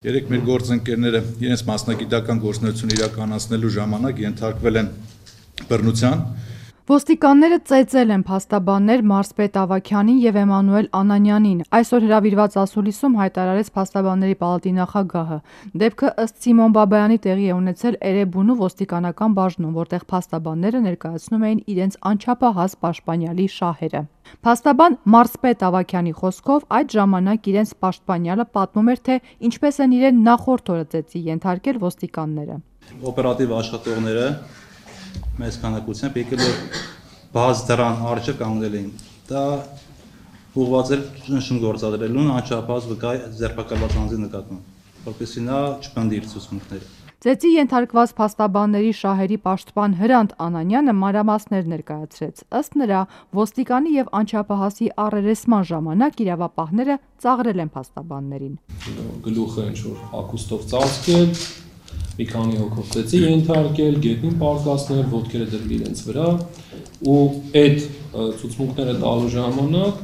Երեք մեր գործընկերները իրենց մասնագիտական գործունեություն իրականացնելու ժամանակ ենթարկվել են բռնության։ Ոստիկանները ծեծել են փաստաբաններ Մարսպետ Ավագյանին և Էմանուել Անանյանին, այսօր հրավիրված ասուլիսում հայտարարեց Փաստաբանների պալատի նախագահը։ Դեպքը ըստ Սիմոն Բաբայանի տեղի է ունեցել Էրեբունու ոստիկանական բաժնում, որտեղ փաստաբանները ներկայացնում էին իրենց անչափահաս պաշտպանյալի շահերը։ Փաստաբան Մարսպետ Ավագյանի խոսքով այդ ժամանակ իրենց պաշտպանյալը պատմում էր, թե ինչպես են իրեն նախորդ օրը ծեծի ենթարկել ոստիկանները։ Օպերատիվ աշխատողները մեծ քանակությամբ եկել էր բաց դրան առջև կանգնել էին։ Դա ուղղված էր ճնշում գործադրելուն անչափահաս վկայ ձերբակալված անձի նկատմամբ, որպեսզի նա չպնդի իր ցուցմունքները։ Ծեծի ենթարկված փաստաբանների շահերի պաշտպան Հրանտ Անանյանը մանրամասներ ներկայացրեց։ Ըստ նրա, ոստիկանի և անչափահասի առերեսման ժամանակ իրավապահները ծաղրել են փաստաբաններին։ Գլուխը ինչ-որ հագուստով ծածկել, մի քանի հոգով ծեծի ենթարկել, գետնին պարկասնել, ոտքերը դրել իրենց վրա ու այդ ցուցմունքները տալու ժամանակ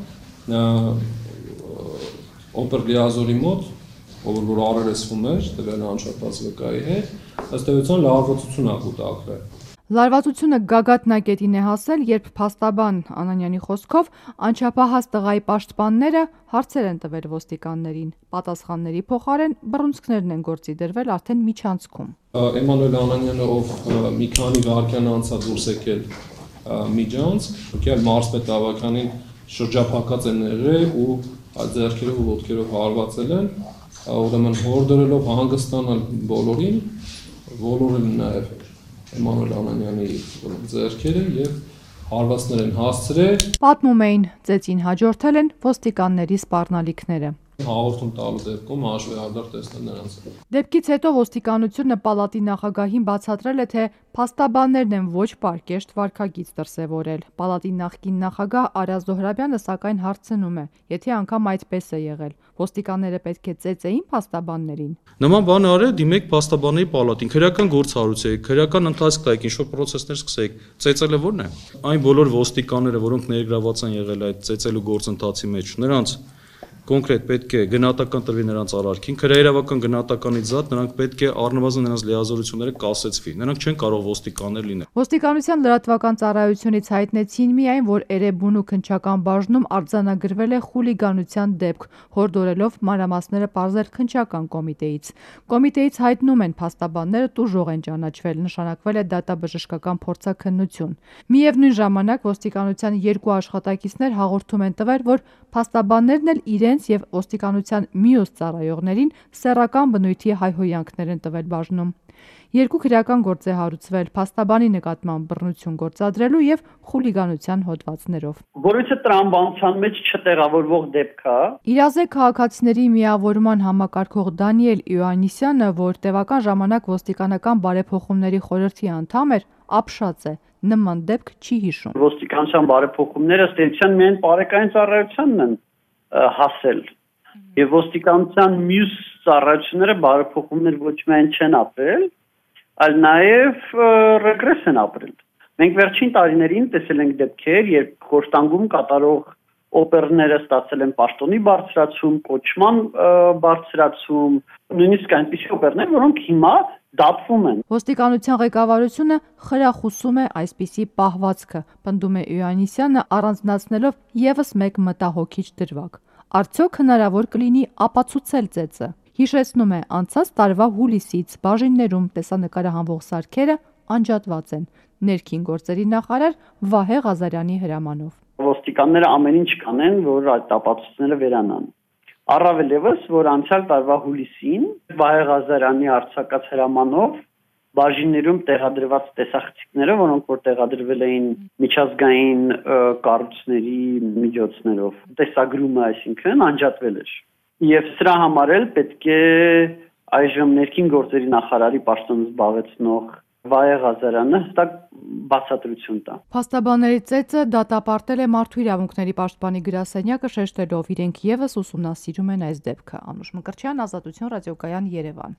օպերլիազորի մոտ, որ առերեսվում էր, տվել անչափահաս վկայի հետ, ըստ էության լարվածություն ա կուտակվել։ Լարվածությունը գագաթնակետին է հասել, երբ փաստաբան Անանյանի խոսքով անչափահաս տղայի պաշտպանները հարցեր են տվել ոստիկաններին։ Պատասխանների փոխարեն բռունցքներն են գործի դրվել արդեն միջանցքում։ Էմանուել Անանյանը, ով մի քանի վայրկյան անց է դուրս եկել միջանցք, եկել Մարսպետ Ավագյանին շրջափակած են եղել ու ձեռքերով ու ոտքերով հարվածել են, ուրեմն հորդորելով հանգստանալ բոլորին, ոլորել նաև Էմանուել Անանյանի ձեռքերը և հարվածներ են հասցրել։ Պատմում էին, ծեծին հաջորդել են ոստիկանների սպառնալիքները։ Հաղորդում տալու դեպքում հաշվեհարդար տեսնել նրանց։ Դեպքից հետո ոստիկանությունը պալատի նախագահին բացատրել է, թե փաստաբաններն են ոչ պարկեշտ վարքագիծ դրսևորել։ Պալատի նախկին նախագահ Արա Զոհրաբյանը սակայն հարցնում է, եթե անգամ այդպես է եղել, ոստիկանները պետք է ծեծեին փաստաբաններին։ Նման բան արել, դիմեք փաստաբանների պալատին, քրեական գործ հարուցեք, քրեական ընթացք տայեք, ինչ-որ պրոցեսներ սկսեք։ Ծեծելը ո՞րն է։ Այն բոլոր ոստիկանները, որոնք ներգրաված են եղել այդ ծեծելու գործընթացի մեջ, նրանց կոնկրետ պետք է գնահատական տրվի նրանց արարքին, քրեական գնահատականից զատ նրանք պետք է առնվազն նրանց լիազորությունները կասեցվի, նրանք չեն կարող ոստիկաններ լինել։ Ոստիկանության լրատվական ծառայությունից հայտնեցին միայն, որ Էրեբունու քննչական բաժնում արձանագրվել է խուլիգանության դեպք, հորդորելով մանրամասները պարզել քննչական կոմիտեից։ Կոմիտեից հայտնում են փաստաբանները տուժող են ճանաչվել, նշանակվել է դատաբժշկական փորձաքննություն։ Միևնույն ժամանակ ոստիկանության երկու աշխատակիցներ հաղորդում են տվել, որ փաստաբաններն էլ իրենց և ոստիկանության մյուս ծառայողներին սեռական բնույթի հայհոյանքներ են տվել բաժնում։ Երկու քրեական գործ է հարուցվել փաստաբանի նկատմամբ բռնություն գործադրելու և խուլիգանության հոդվածներով։ Որովհետև տրամաբանության մեջ չտեղավորվող դեպք է։ Իրազեկ քաղաքացիների միավորման համակարգող Դանիել Իոաննիսյանը, որ տևական ժամանակ ոստիկանական բարեփոխումների խորհրդի անդամ էր, ապշած է, նման դեպք չի հիշում։ Ոստիկանության բարեփոխումները ըստ էության միայն բարեկային ծառայությանն են հասել եւ ոստիկանության մյուս ծառայությունները բարեփոխումներ ոչ միայն չեն ապրել, այլ նաեւ ռեգրես են ապրել։ Մենք վերջին տարիներին տեսել ենք դեպքեր, երբ խորհրդանգում կատարող օպերները ստացել են պաշտոնի բարձրացում, կոչման բարձրացում, նույնիսկ այնպիսի օպերներ, որոնք հիմա դատվում են։ Ոստիկանության ղեկավարությունը խրախուսում է այսպիսի պահվածքը, պնդում է Իոաննիսյանը, առանձնացնելով եւս մեկ մտահոգիչ դրվագ։ Արդյոք հնարավոր կլինի ապացուցել ծեծը։ Հիշեցնում է, անցած տարվա հուլիսից բաժիններում տեսանկարահանվող սարքերը անջատված են, ներքին գործերի նախարար Վահե Ղազարյանի հրամանով։ Ոստիկանները ամեն ինչ կանեն, որ այդ ապացույցները վերանան։ Առավել ևս, որ անցյալ տարվա հուլիսին Վահե Ղազարյանի արձակած հրամանով բաժիններում տեղադրված տեսախցիկները, որոնք որ տեղադրվել էին միջազգային կառույցների միջոցներով, տեսագրումը, այսինքն անջատվել էր։ Եվ սրա համար էլ պետք է այժմ ներքին գործերի նախարարի պաշտոնը զբաղեցնող Վահե Ղազարյանը հստակ բացատրություն տա։ Փաստաբանների ծեծը դատապարտել է Մարդու իրավունքների պաշտպանի գրասենյակը, շեշտելով իրենք եւս ուսումնասիրում են այս դեպքը։ Անուշ Մկրտչյան, Ազատություն ռադիոկայան, Երևան։